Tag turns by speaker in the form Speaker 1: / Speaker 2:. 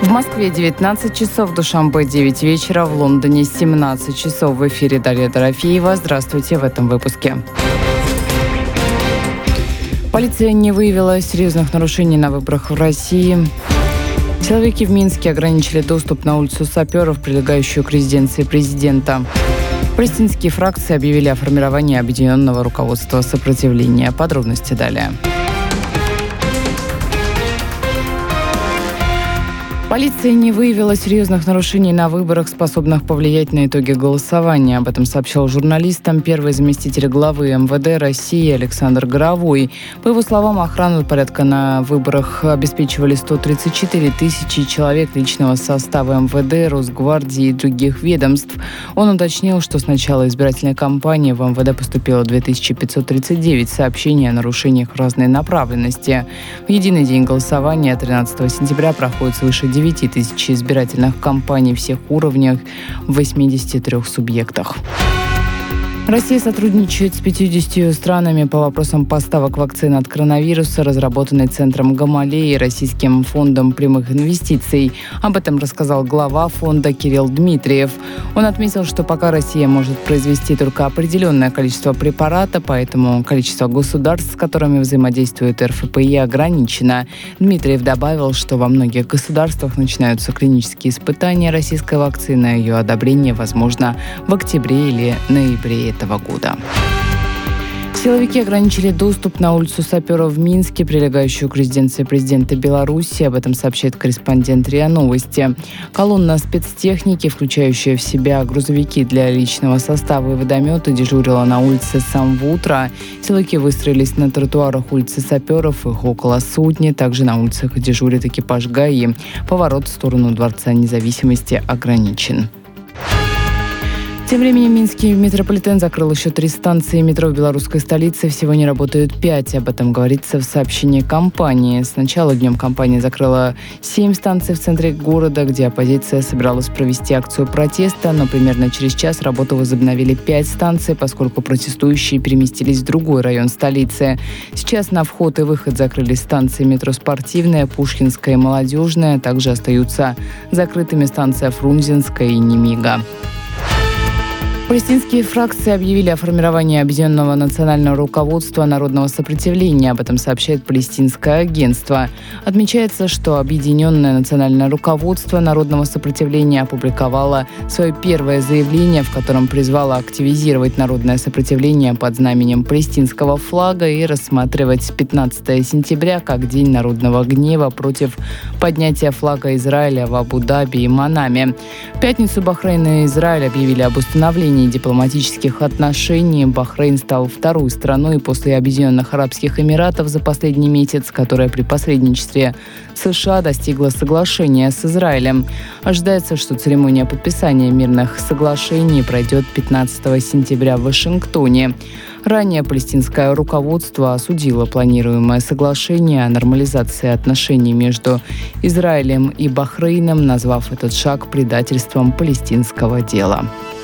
Speaker 1: В Москве 19 часов, в Душанбе 9 вечера, в Лондоне 17 часов. В эфире Дарья Дорофеева. Здравствуйте в этом выпуске. Полиция не выявила серьезных нарушений на выборах в России. Силовики в Минске ограничили доступ на улицу Саперов, прилегающую к резиденции президента. Палестинские фракции объявили о формировании объединенного руководства сопротивления. Подробности далее. Полиция не выявила серьезных нарушений на выборах, способных повлиять на итоги голосования. Об этом сообщил журналистам первый заместитель главы МВД России Александр Горовой. По его словам, охрану порядка на выборах обеспечивали 134 тысячи человек личного состава МВД, Росгвардии и других ведомств. Он уточнил, что с начала избирательной кампании в МВД поступило 2539 сообщений о нарушениях разной направленности. В единый день голосования 13 сентября проходит свыше 9 тысяч избирательных кампаний всех уровнях в 83 субъектах. Россия сотрудничает с 50 странами по вопросам поставок вакцины от коронавируса, разработанной Центром Гамалеи и Российским фондом прямых инвестиций. Об этом рассказал глава фонда Кирилл Дмитриев. Он отметил, что пока Россия может произвести только определенное количество препарата, поэтому количество государств, с которыми взаимодействует РФПИ, ограничено. Дмитриев добавил, что во многих государствах начинаются клинические испытания российской вакцины, а ее одобрение возможно в октябре или ноябре этого года. Силовики ограничили доступ на улицу Саперов в Минске, прилегающую к резиденции президента Беларуси. Об этом сообщает корреспондент РИА Новости. Колонна спецтехники, включающая в себя грузовики для личного состава и водометы, дежурила на улице с самого утра. Силовики выстроились на тротуарах улицы Саперов, их около сотни. Также на улицах дежурит экипаж ГАИ. Поворот в сторону Дворца Независимости ограничен. Тем временем Минский метрополитен закрыл еще 3 станции метро в белорусской столице. Всего не работают 5. Об этом говорится в сообщении компании. Сначала днем компания закрыла 7 станций в центре города, где оппозиция собиралась провести акцию протеста, но примерно через час работу возобновили 5 станций, поскольку протестующие переместились в другой район столицы. Сейчас на вход и выход закрылись станции метро Спортивная, Пушкинская и Молодежная. Также остаются закрытыми станция Фрунзенская и Немига. Палестинские фракции объявили о формировании объединенного национального руководства народного сопротивления. Об этом сообщает палестинское агентство. Отмечается, что объединенное национальное руководство народного сопротивления опубликовало свое первое заявление, в котором призвало активизировать народное сопротивление под знаменем палестинского флага и рассматривать 15 сентября как День народного гнева против поднятия флага Израиля в Абу-Даби и Манаме. В пятницу Бахрейн и Израиль объявили об установлении дипломатических отношений. Бахрейн стал второй страной после Объединенных Арабских Эмиратов за последний месяц, которая при посредничестве США достигла соглашения с Израилем. Ожидается, что церемония подписания мирных соглашений пройдет 15 сентября в Вашингтоне. Ранее палестинское руководство осудило планируемое соглашение о нормализации отношений между Израилем и Бахрейном, назвав этот шаг предательством палестинского дела.